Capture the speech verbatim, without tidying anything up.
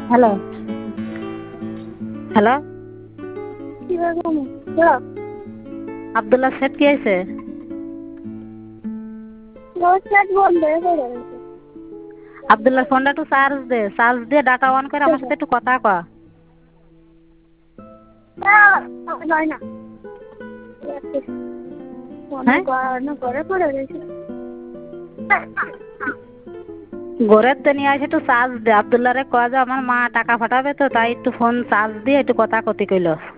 Hello hello Abdullah set কি হয়েছে? আব্দুল্লাহ ফোনটা একটু চার্জ দে, চার্জ দিয়ে ডাটা অন করে আমার সাথে একটু কথা কয়। হ্যাঁ ঘরের তো নিয়ে আসে একটু চার্জ দে। আব্দুল্লাহ রে কয় যে আমার মা টাকা পাঠাবে তো, তাই একটু ফোন চার্জ দিয়ে একটু কথা কতি কইল।